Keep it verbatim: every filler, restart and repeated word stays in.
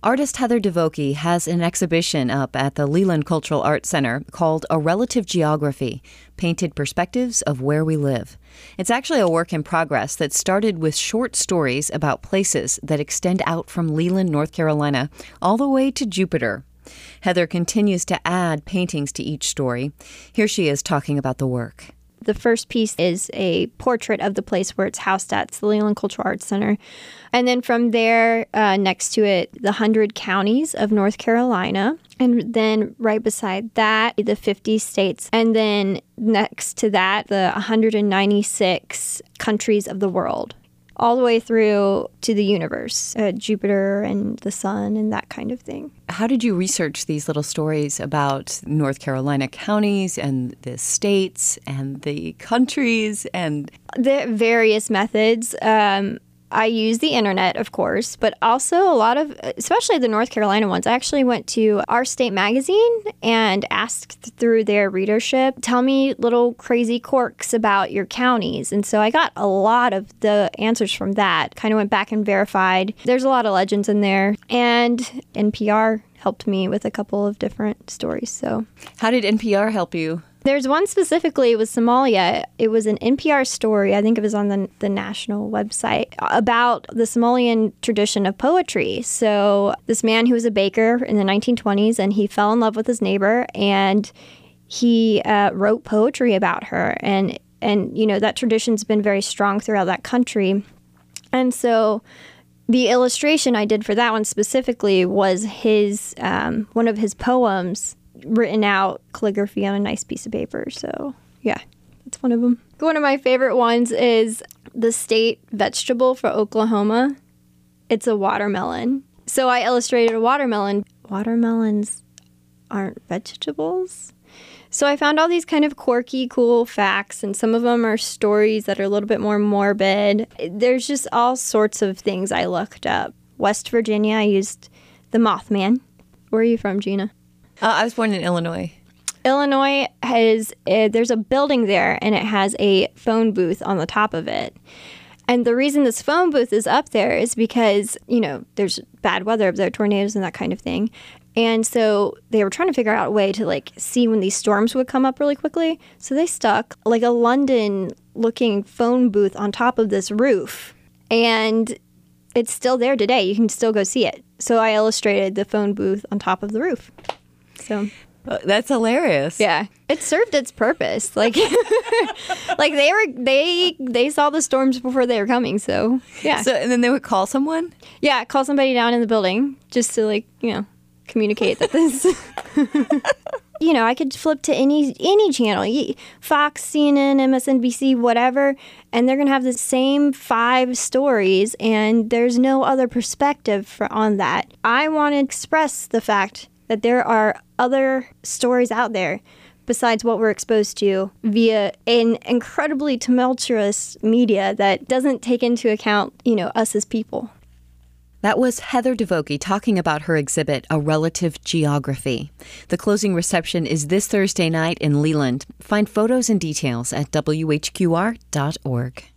Artist Heather DeVokie has an exhibition up at the Leland Cultural Arts Center called A Relative Geography, Painted Perspectives of Where We Live. It's actually a work in progress that started with short stories about places that extend out from Leland, North Carolina, all the way to Jupiter. Heather continues to add paintings to each story. Here she is talking about the work. The first piece is a portrait of the place where it's housed at, it's the Leland Cultural Arts Center. And then from there, uh, next to it, the one hundred counties of North Carolina. And then right beside that, the fifty states. And then next to that, the one hundred ninety-six countries of the world, all the way through to the universe, uh, Jupiter and the sun and that kind of thing. How did you research these little stories about North Carolina counties and the states and the countries and the various methods? Um, I use the internet, of course, but also a lot of, especially the North Carolina ones. I actually went to Our State magazine and asked through their readership, tell me little crazy quirks about your counties. And so I got a lot of the answers from that, kind of went back and verified. There's a lot of legends in there. And N P R helped me with a couple of different stories. So, how did N P R help you? There's one specifically with Somalia. It was an N P R story, I think it was on the, the national website, about the Somalian tradition of poetry. So this man who was a baker in the nineteen twenties, and he fell in love with his neighbor, and he uh, wrote poetry about her. And, and, you know, that tradition's been very strong throughout that country. And so the illustration I did for that one specifically was his um, one of his poems written out calligraphy on a nice piece of paper. So yeah, that's one of them. One of my favorite ones is the state vegetable for Oklahoma. It's a watermelon. So I illustrated a watermelon. Watermelons aren't vegetables. So I found all these kind of quirky, cool facts, and some of them are stories that are a little bit more morbid. There's just all sorts of things I looked up. West Virginia, I used the Mothman. Where are you from, Gina? Uh, I was born in Illinois. Illinois has, uh, there's a building there, and it has a phone booth on the top of it. And the reason this phone booth is up there is because, you know, there's bad weather up there, tornadoes and that kind of thing. And so they were trying to figure out a way to, like, see when these storms would come up really quickly. So they stuck, like, a London-looking phone booth on top of this roof. And it's still there today. You can still go see it. So I illustrated the phone booth on top of the roof. So uh, that's hilarious. Yeah, it served its purpose. Like, like they were they they saw the storms before they were coming. So yeah. So and then they would call someone. Yeah, call somebody down in the building just to, like, you know, communicate that this. You know, I could flip to any any channel, Fox, C N N, M S N B C, whatever, and they're gonna have the same five stories, and there's no other perspective for, on that. I want to express the fact that there are other stories out there besides what we're exposed to via an incredibly tumultuous media that doesn't take into account, you know, us as people. That was Heather DeVokie talking about her exhibit, A Relative Geography. The closing reception is this Thursday night in Leland. Find photos and details at W H Q R dot org.